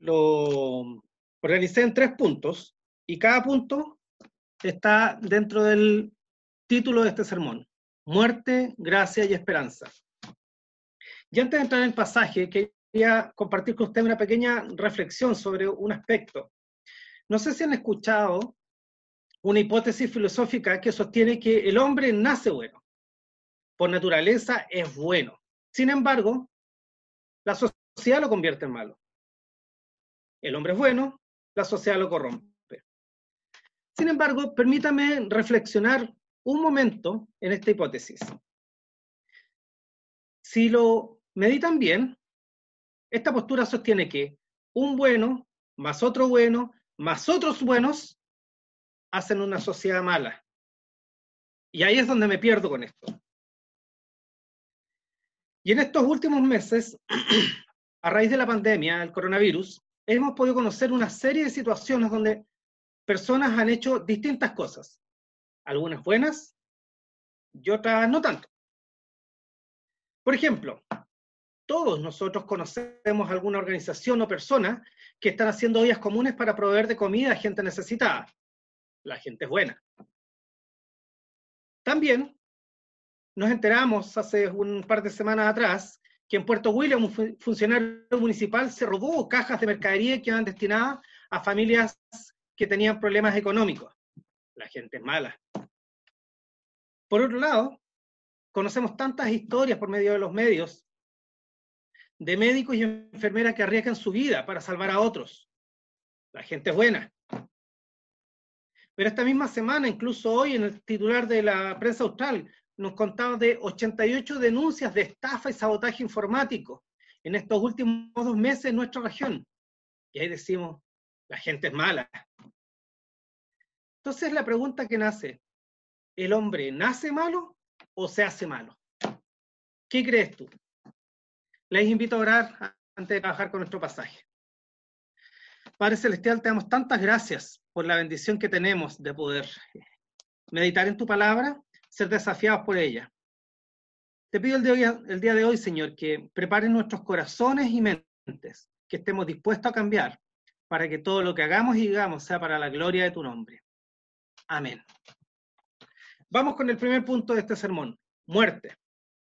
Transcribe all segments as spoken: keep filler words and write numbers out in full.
lo organicé en tres puntos y cada punto está dentro del título de este sermón: muerte, gracia y esperanza. Y antes de entrar en el pasaje, quería compartir con ustedes una pequeña reflexión sobre un aspecto. No sé si han escuchado una hipótesis filosófica que sostiene que el hombre nace bueno, por naturaleza es bueno. Sin embargo, la sociedad lo convierte en malo. El hombre es bueno, la sociedad lo corrompe. Sin embargo, permítame reflexionar un momento en esta hipótesis. Si lo meditan bien, esta postura sostiene que un bueno, más otro bueno, más otros buenos, hacen una sociedad mala. Y ahí es donde me pierdo con esto. Y en estos últimos meses, a raíz de la pandemia, el coronavirus, hemos podido conocer una serie de situaciones donde personas han hecho distintas cosas, algunas buenas y otras no tanto. Por ejemplo, todos nosotros conocemos alguna organización o persona que están haciendo ollas comunes para proveer de comida a gente necesitada. La gente es buena. También nos enteramos hace un par de semanas atrás que en Puerto William un funcionario municipal se robó cajas de mercadería que iban destinadas a familias que tenían problemas económicos. La gente es mala. Por otro lado, conocemos tantas historias por medio de los medios de médicos y enfermeras que arriesgan su vida para salvar a otros. La gente es buena. Pero esta misma semana, incluso hoy, en el titular de la prensa austral, nos contaba de ochenta y ocho denuncias de estafa y sabotaje informático en estos últimos dos meses en nuestra región. Y ahí decimos, la gente es mala. Entonces la pregunta que nace, ¿el hombre nace malo o se hace malo? ¿Qué crees tú? Les invito a orar antes de trabajar con nuestro pasaje. Padre Celestial, te damos tantas gracias por la bendición que tenemos de poder meditar en tu palabra, ser desafiados por ella. Te pido el, de hoy, el día de hoy, Señor, que prepares nuestros corazones y mentes, que estemos dispuestos a cambiar, para que todo lo que hagamos y digamos sea para la gloria de tu nombre. Amén. Vamos con el primer punto de este sermón, muerte.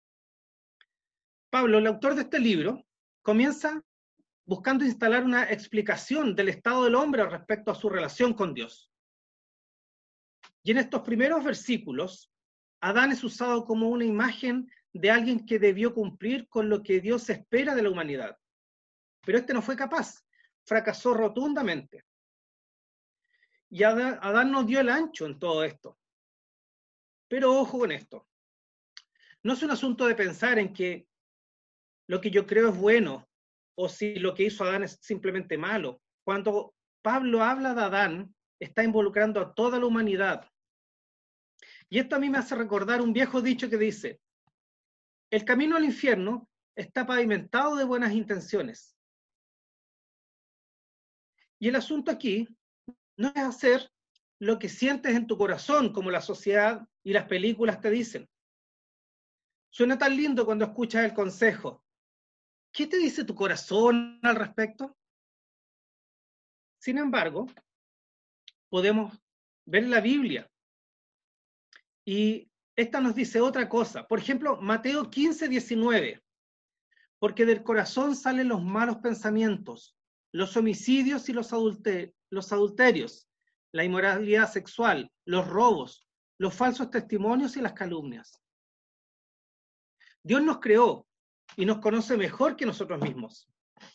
Pablo, el autor de este libro, comienza buscando instalar una explicación del estado del hombre respecto a su relación con Dios. Y en estos primeros versículos, Adán es usado como una imagen de alguien que debió cumplir con lo que Dios espera de la humanidad. Pero este no fue capaz, fracasó rotundamente. Y Adán, Adán nos dio el ancho en todo esto. Pero ojo con esto. No es un asunto de pensar en que lo que yo creo es bueno, o si lo que hizo Adán es simplemente malo. Cuando Pablo habla de Adán, está involucrando a toda la humanidad. Y esto a mí me hace recordar un viejo dicho que dice, el camino al infierno está pavimentado de buenas intenciones. Y el asunto aquí no es hacer lo que sientes en tu corazón, como la sociedad y las películas te dicen. Suena tan lindo cuando escuchas el consejo. ¿Qué te dice tu corazón al respecto? Sin embargo, podemos ver la Biblia y esta nos dice otra cosa. Por ejemplo, Mateo quince, diecinueve. Porque del corazón salen los malos pensamientos, los homicidios y los, adulter los adulterios, la inmoralidad sexual, los robos, los falsos testimonios y las calumnias. Dios nos creó y nos conoce mejor que nosotros mismos.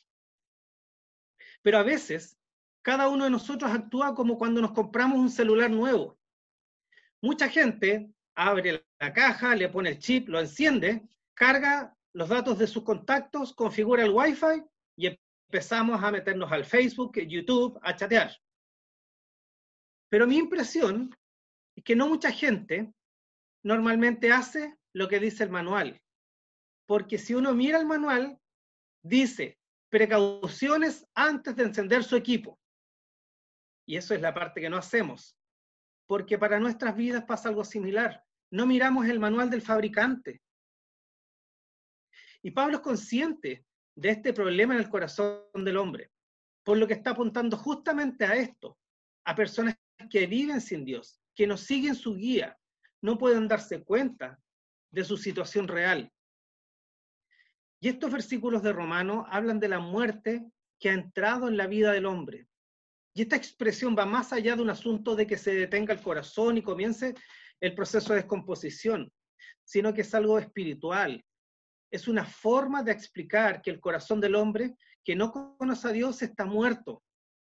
Pero a veces, cada uno de nosotros actúa como cuando nos compramos un celular nuevo. Mucha gente abre la caja, le pone el chip, lo enciende, carga los datos de sus contactos, configura el Wi-Fi y empezamos a meternos al Facebook, YouTube, a chatear. Pero mi impresión es que no mucha gente normalmente hace lo que dice el manual. Porque si uno mira el manual, dice precauciones antes de encender su equipo. Y eso es la parte que no hacemos. Porque para nuestras vidas pasa algo similar. No miramos el manual del fabricante. Y Pablo es consciente de este problema en el corazón del hombre. por lo que está apuntando justamente a esto, a personas que viven sin Dios, que no siguen su guía, no pueden darse cuenta de su situación real. Y estos versículos de Romanos hablan de la muerte que ha entrado en la vida del hombre. Y esta expresión va más allá de un asunto de que se detenga el corazón y comience el proceso de descomposición, sino que es algo espiritual. Es una forma de explicar que el corazón del hombre que no conoce a Dios está muerto.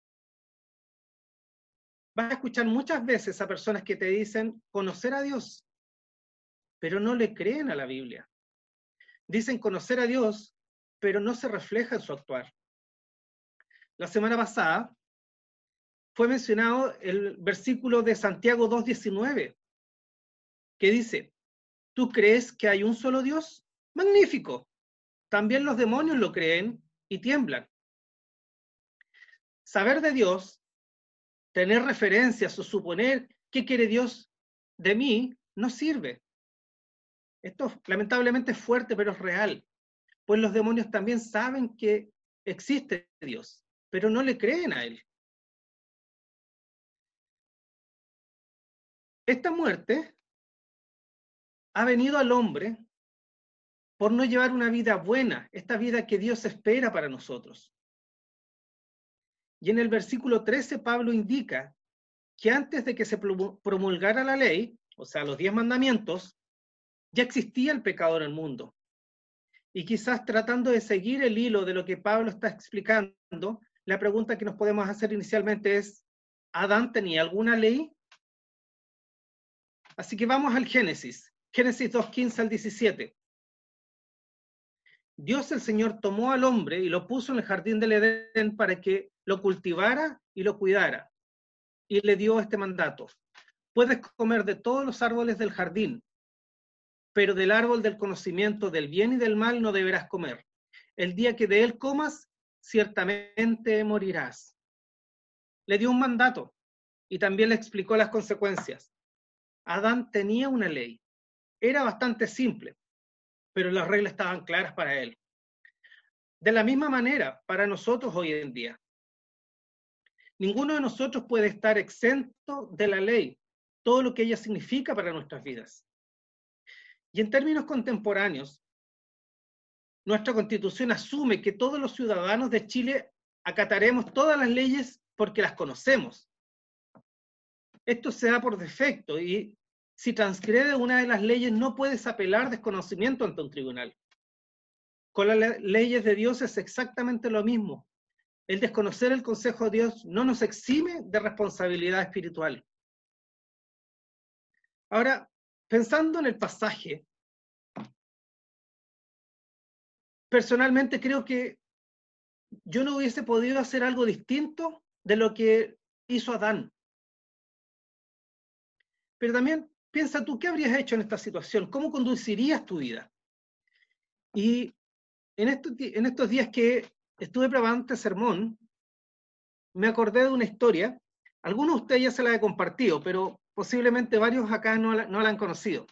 Vas a escuchar muchas veces a personas que te dicen conocer a Dios, pero no le creen a la Biblia. Dicen conocer a Dios, pero no se refleja en su actuar. La semana pasada fue mencionado el versículo de Santiago dos diecinueve, que dice, ¿tú crees que hay un solo Dios? Magnífico. También los demonios lo creen y tiemblan. Saber de Dios, tener referencias o suponer qué quiere Dios de mí, no sirve. Esto lamentablemente es fuerte, pero es real. Pues los demonios también saben que existe Dios, pero no le creen a Él. Esta muerte ha venido al hombre por no llevar una vida buena, esta vida que Dios espera para nosotros. Y en el versículo trece, Pablo indica que antes de que se promulgara la ley, o sea, los diez mandamientos, ya existía el pecado en el mundo. Y quizás tratando de seguir el hilo de lo que Pablo está explicando, la pregunta que nos podemos hacer inicialmente es, ¿Adán tenía alguna ley? Así que vamos al Génesis, Génesis dos, quince al diecisiete. Dios el Señor tomó al hombre y lo puso en el jardín del Edén para que lo cultivara y lo cuidara. Y le dio este mandato: puedes comer de todos los árboles del jardín, pero del árbol del conocimiento del bien y del mal no deberás comer. El día que de él comas, ciertamente morirás. Le dio un mandato y también le explicó las consecuencias. Adán tenía una ley. Era bastante simple, pero las reglas estaban claras para él. De la misma manera, para nosotros hoy en día. Ninguno de nosotros puede estar exento de la ley, todo lo que ella significa para nuestras vidas. Y en términos contemporáneos, nuestra Constitución asume que todos los ciudadanos de Chile acataremos todas las leyes porque las conocemos. Esto se da por defecto y si transgrede una de las leyes no puedes apelar desconocimiento ante un tribunal. Con las leyes de Dios es exactamente lo mismo. El desconocer el consejo de Dios no nos exime de responsabilidad espiritual. Ahora, pensando en el pasaje, personalmente creo que yo no hubiese podido hacer algo distinto de lo que hizo Adán. Pero también piensa tú, ¿qué habrías hecho en esta situación? ¿Cómo conducirías tu vida? Y en estos, en estos días que estuve preparando este sermón, me acordé de una historia. Algunos de ustedes ya se la he compartido, pero posiblemente varios acá no la, no la han conocido.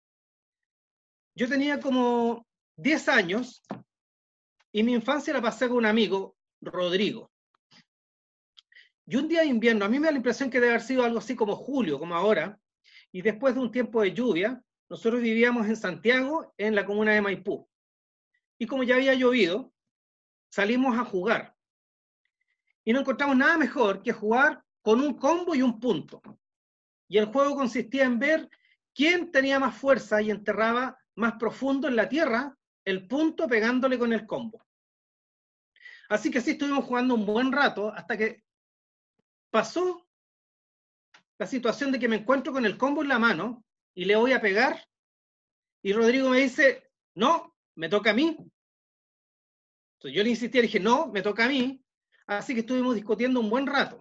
Yo tenía como diez años y mi infancia la pasé con un amigo, Rodrigo. Y un día de invierno, a mí me da la impresión que debe haber sido algo así como julio, como ahora, y después de un tiempo de lluvia, nosotros vivíamos en Santiago, en la comuna de Maipú. Y como ya había llovido, salimos a jugar. Y no encontramos nada mejor que jugar con un combo y un punto. Y el juego consistía en ver quién tenía más fuerza y enterraba más profundo en la tierra el punto pegándole con el combo. Así que así estuvimos jugando un buen rato hasta que pasó la situación de que me encuentro con el combo en la mano y le voy a pegar y Rodrigo me dice, no, me toca a mí. Entonces yo le insistí, le dije, no, me toca a mí. Así que estuvimos discutiendo un buen rato.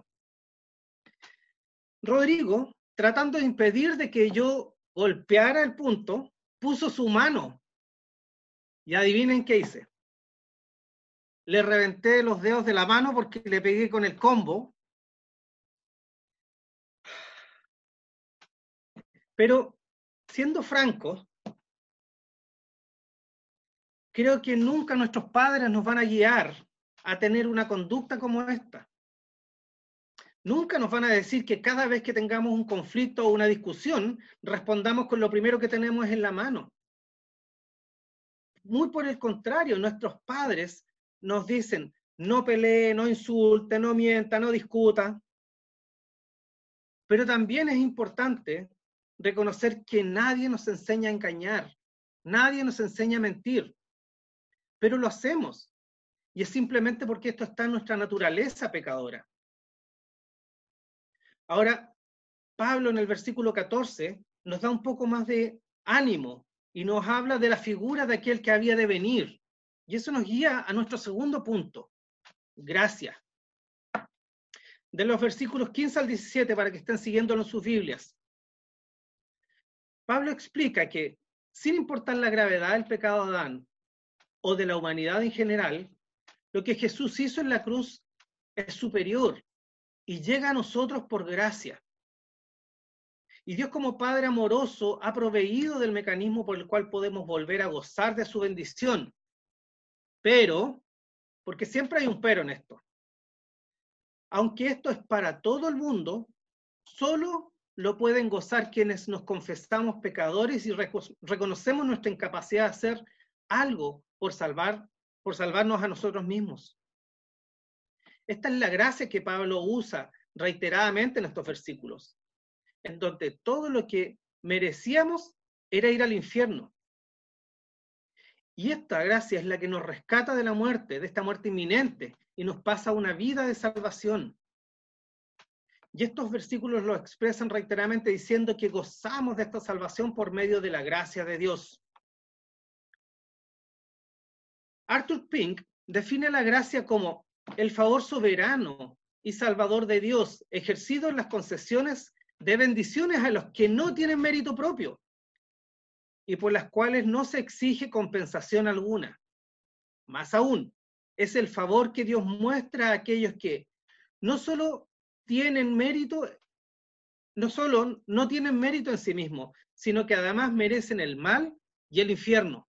Rodrigo, tratando de impedir de que yo golpeara el punto, puso su mano. Y adivinen qué hice. Le reventé los dedos de la mano porque le pegué con el combo. Pero, siendo francos, creo que nunca nuestros padres nos van a guiar a tener una conducta como esta. Nunca nos van a decir que cada vez que tengamos un conflicto o una discusión, respondamos con lo primero que tenemos en la mano. Muy por el contrario, nuestros padres nos dicen, no pelee, no insulte, no mienta, no discuta. Pero también es importante reconocer que nadie nos enseña a engañar, nadie nos enseña a mentir, pero lo hacemos. Y es simplemente porque esto está en nuestra naturaleza pecadora. Ahora, Pablo en el versículo catorce nos da un poco más de ánimo y nos habla de la figura de aquel que había de venir. Y eso nos guía a nuestro segundo punto, gracia. De los versículos quince al diecisiete, para que estén siguiéndolo en sus Biblias, Pablo explica que, sin importar la gravedad del pecado de Adán o de la humanidad en general, lo que Jesús hizo en la cruz es superior y llega a nosotros por gracia. Y Dios, como Padre amoroso, ha proveído del mecanismo por el cual podemos volver a gozar de su bendición. Pero, porque siempre hay un pero en esto, aunque esto es para todo el mundo, solo lo pueden gozar quienes nos confesamos pecadores y reconocemos nuestra incapacidad de hacer algo por salvar, por salvarnos a nosotros mismos. Esta es la gracia que Pablo usa reiteradamente en estos versículos, en donde todo lo que merecíamos era ir al infierno. Y esta gracia es la que nos rescata de la muerte, de esta muerte inminente, y nos pasa una vida de salvación. Y estos versículos lo expresan reiteradamente diciendo que gozamos de esta salvación por medio de la gracia de Dios. Arthur Pink define la gracia como el favor soberano y salvador de Dios, ejercido en las concesiones de bendiciones a los que no tienen mérito propio y por las cuales no se exige compensación alguna. Más aún, es el favor que Dios muestra a aquellos que no solo tienen mérito, no solo no tienen mérito en sí mismos, sino que además merecen el mal y el infierno.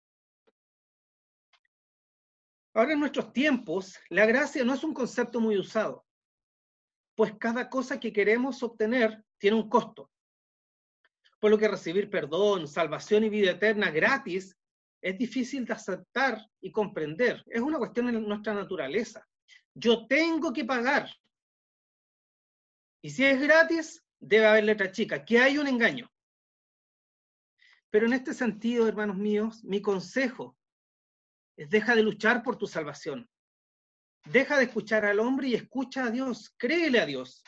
Ahora, en nuestros tiempos, la gracia no es un concepto muy usado, pues cada cosa que queremos obtener tiene un costo. Por lo que recibir perdón, salvación y vida eterna gratis es difícil de aceptar y comprender. Es una cuestión de nuestra naturaleza. Yo tengo que pagar. Y si es gratis, debe haber letra chica, que hay un engaño. Pero en este sentido, hermanos míos, mi consejo es: deja de luchar por tu salvación. Deja de escuchar al hombre y escucha a Dios. Créele a Dios.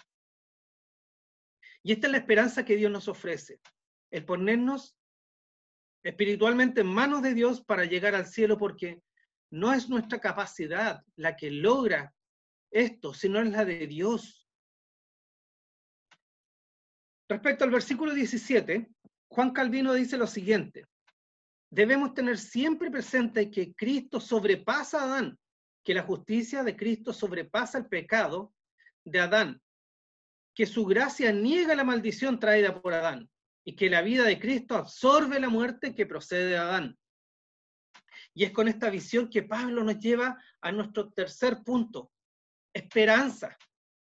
Y esta es la esperanza que Dios nos ofrece, el ponernos espiritualmente en manos de Dios para llegar al cielo, porque no es nuestra capacidad la que logra esto, sino es la de Dios. Respecto al versículo diecisiete, Juan Calvino dice lo siguiente: debemos tener siempre presente que Cristo sobrepasa a Adán, que la justicia de Cristo sobrepasa el pecado de Adán, que su gracia niega la maldición traída por Adán, y que la vida de Cristo absorbe la muerte que procede de Adán. Y es con esta visión que Pablo nos lleva a nuestro tercer punto: esperanza.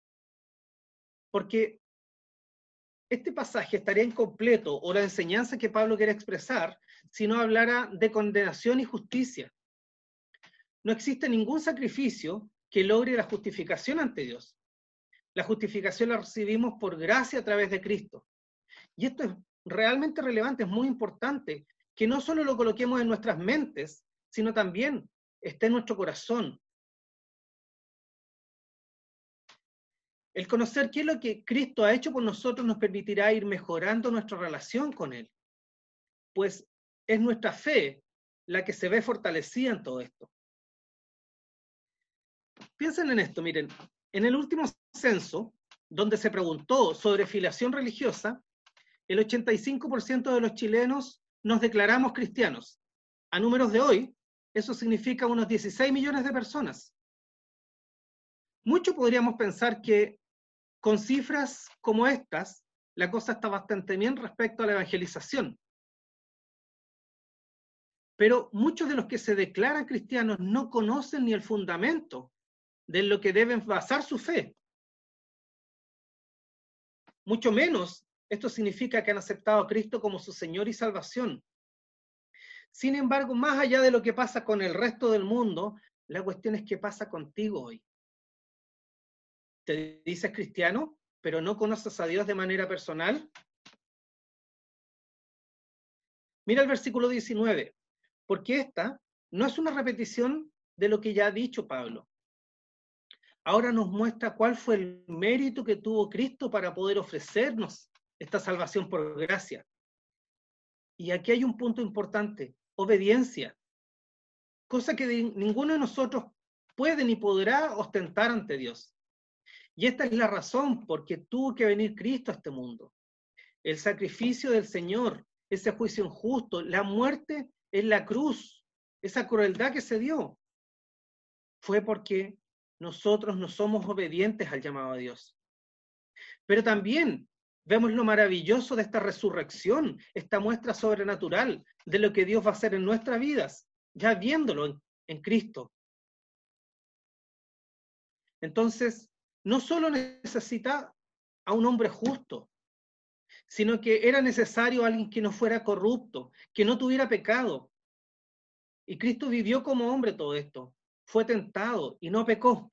Porque este pasaje estaría incompleto, o la enseñanza que Pablo quiere expresar, si no hablara de condenación y justicia. No existe ningún sacrificio que logre la justificación ante Dios. La justificación la recibimos por gracia a través de Cristo. Y esto es realmente relevante, es muy importante, que no solo lo coloquemos en nuestras mentes, sino también esté en nuestro corazón. El conocer qué es lo que Cristo ha hecho por nosotros nos permitirá ir mejorando nuestra relación con Él, pues es nuestra fe la que se ve fortalecida en todo esto. Piensen en esto, miren, en el último censo, donde se preguntó sobre filiación religiosa, el ochenta y cinco por ciento de los chilenos nos declaramos cristianos. A números de hoy, eso significa unos dieciséis millones de personas. Mucho podríamos pensar que con cifras como estas, la cosa está bastante bien respecto a la evangelización. Pero muchos de los que se declaran cristianos no conocen ni el fundamento de lo que deben basar su fe. Mucho menos esto significa que han aceptado a Cristo como su Señor y Salvación. Sin embargo, más allá de lo que pasa con el resto del mundo, la cuestión es qué pasa contigo hoy. ¿Te dices cristiano, pero no conoces a Dios de manera personal? Mira el versículo diecinueve, porque esta no es una repetición de lo que ya ha dicho Pablo. Ahora nos muestra cuál fue el mérito que tuvo Cristo para poder ofrecernos esta salvación por gracia. Y aquí hay un punto importante, obediencia, cosa que de, ninguno de nosotros puede ni podrá ostentar ante Dios. Y esta es la razón por qué tuvo que venir Cristo a este mundo. El sacrificio del Señor, ese juicio injusto, la muerte en la cruz, esa crueldad que se dio, fue porque nosotros no somos obedientes al llamado a Dios. Pero también vemos lo maravilloso de esta resurrección, esta muestra sobrenatural de lo que Dios va a hacer en nuestras vidas, ya viéndolo en, en Cristo. Entonces, no solo necesita a un hombre justo, sino que era necesario alguien que no fuera corrupto, que no tuviera pecado. Y Cristo vivió como hombre todo esto, fue tentado y no pecó.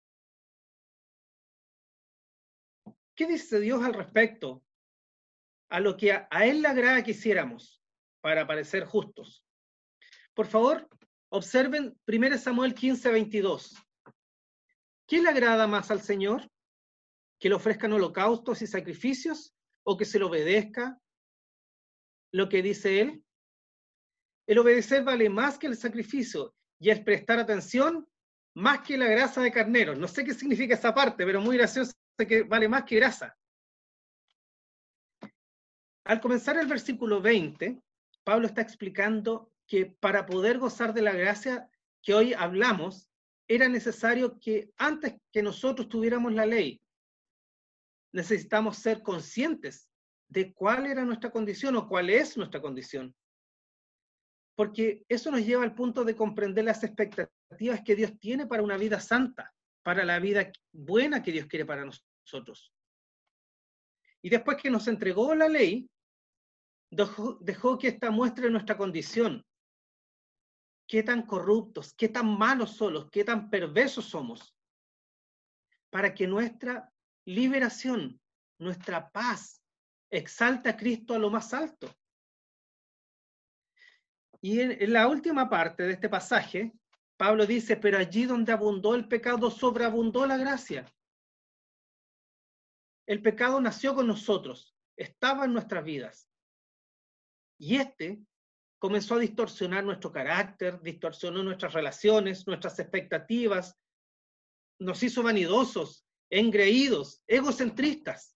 ¿Qué dice Dios al respecto? A lo que a, a Él le agrada que hiciéramos para parecer justos. Por favor, observen primero Samuel quince, veintidós. ¿Qué le agrada más al Señor? ¿Que le ofrezcan holocaustos y sacrificios o que se le obedezca lo que dice Él? El obedecer vale más que el sacrificio y el prestar atención más que la grasa de carneros. No sé qué significa esa parte, pero muy gracioso que vale más que grasa. Al comenzar el versículo veinte, Pablo está explicando que para poder gozar de la gracia que hoy hablamos, era necesario que antes que nosotros tuviéramos la ley, necesitamos ser conscientes de cuál era nuestra condición o cuál es nuestra condición. Porque eso nos lleva al punto de comprender las expectativas que Dios tiene para una vida santa, para la vida buena que Dios quiere para nosotros. Y después que nos entregó la ley, dejó, dejó que esta muestre nuestra condición. Qué tan corruptos, qué tan malos somos, qué tan perversos somos, para que nuestra liberación, nuestra paz, exalte a Cristo a lo más alto. Y en, en la última parte de este pasaje, Pablo dice, pero allí donde abundó el pecado, sobreabundó la gracia. El pecado nació con nosotros, estaba en nuestras vidas. Y este comenzó a distorsionar nuestro carácter, distorsionó nuestras relaciones, nuestras expectativas, nos hizo vanidosos, engreídos, egocentristas.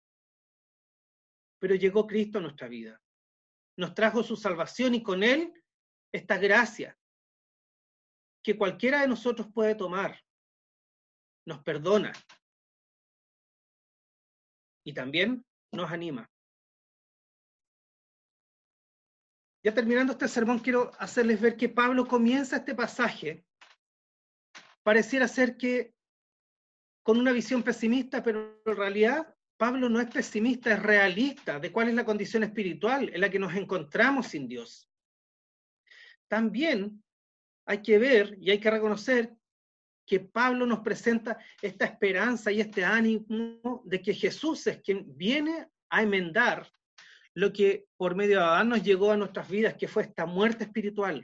Pero llegó Cristo a nuestra vida. Nos trajo su salvación y con Él esta gracia que cualquiera de nosotros puede tomar. Nos perdona. Y también nos anima. Ya terminando este sermón, quiero hacerles ver que Pablo comienza este pasaje. Pareciera ser que con una visión pesimista, pero en realidad Pablo no es pesimista, es realista de cuál es la condición espiritual en la que nos encontramos sin Dios. También hay que ver y hay que reconocer que Pablo nos presenta esta esperanza y este ánimo de que Jesús es quien viene a enmendar lo que por medio de Adán nos llegó a nuestras vidas, que fue esta muerte espiritual.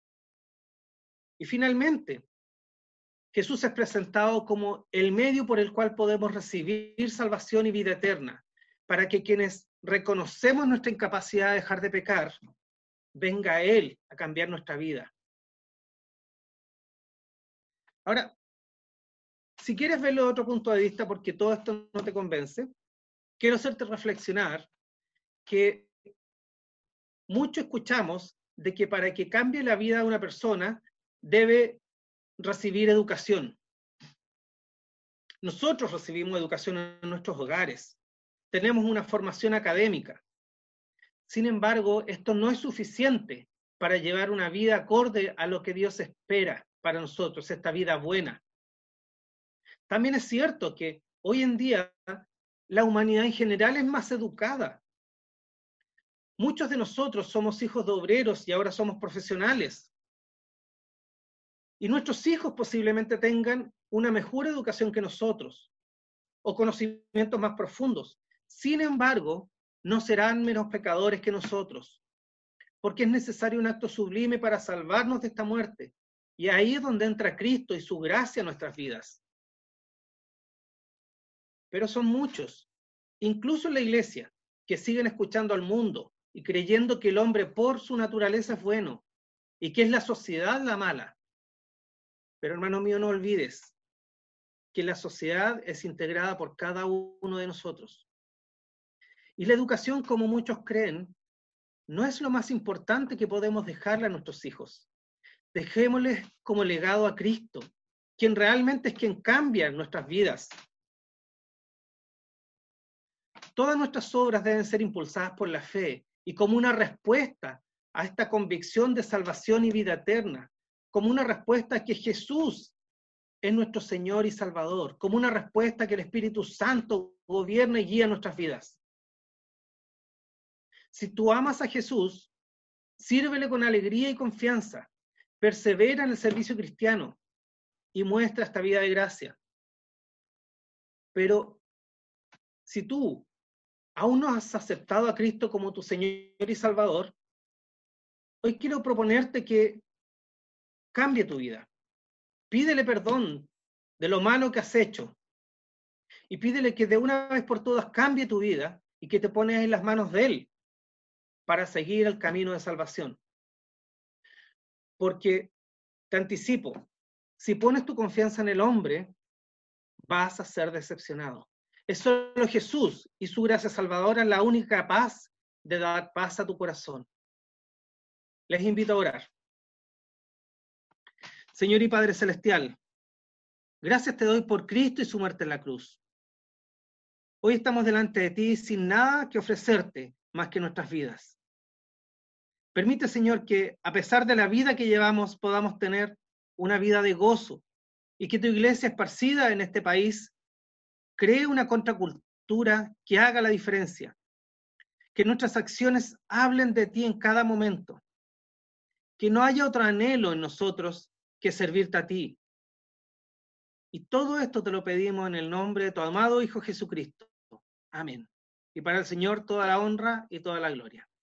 Y finalmente, Jesús es presentado como el medio por el cual podemos recibir salvación y vida eterna, para que quienes reconocemos nuestra incapacidad de dejar de pecar, venga a Él a cambiar nuestra vida. Ahora, si quieres verlo de otro punto de vista, porque todo esto no te convence, quiero hacerte reflexionar que mucho escuchamos de que para que cambie la vida de una persona debe recibir educación. Nosotros recibimos educación en nuestros hogares, tenemos una formación académica. Sin embargo, esto no es suficiente para llevar una vida acorde a lo que Dios espera para nosotros, esta vida buena. También es cierto que hoy en día la humanidad en general es más educada. Muchos de nosotros somos hijos de obreros y ahora somos profesionales. Y nuestros hijos posiblemente tengan una mejor educación que nosotros o conocimientos más profundos. Sin embargo, no serán menos pecadores que nosotros, porque es necesario un acto sublime para salvarnos de esta muerte. Y ahí es donde entra Cristo y su gracia en nuestras vidas. Pero son muchos, incluso en la iglesia, que siguen escuchando al mundo y creyendo que el hombre por su naturaleza es bueno y que es la sociedad la mala. Pero hermano mío, no olvides que la sociedad es integrada por cada uno de nosotros. Y la educación, como muchos creen, no es lo más importante que podemos dejarle a nuestros hijos. Dejémosles como legado a Cristo, quien realmente es quien cambia nuestras vidas. Todas nuestras obras deben ser impulsadas por la fe y como una respuesta a esta convicción de salvación y vida eterna, como una respuesta a que Jesús es nuestro Señor y Salvador, como una respuesta a que el Espíritu Santo gobierna y guía nuestras vidas. Si tú amas a Jesús, sírvele con alegría y confianza, persevera en el servicio cristiano y muestra esta vida de gracia. Pero si tú aún no has aceptado a Cristo como tu Señor y Salvador, hoy quiero proponerte que cambie tu vida. Pídele perdón de lo malo que has hecho y pídele que de una vez por todas cambie tu vida y que te pones en las manos de Él para seguir el camino de salvación. Porque te anticipo, si pones tu confianza en el hombre, vas a ser decepcionado. Es solo Jesús y su gracia salvadora la única paz de dar paz a tu corazón. Les invito a orar. Señor y Padre Celestial, gracias te doy por Cristo y su muerte en la cruz. Hoy estamos delante de ti sin nada que ofrecerte más que nuestras vidas. Permite, Señor, que a pesar de la vida que llevamos podamos tener una vida de gozo y que tu iglesia esparcida en este país cree una contracultura que haga la diferencia. Que nuestras acciones hablen de ti en cada momento. Que no haya otro anhelo en nosotros que servirte a ti. Y todo esto te lo pedimos en el nombre de tu amado Hijo Jesucristo. Amén. Y para el Señor toda la honra y toda la gloria.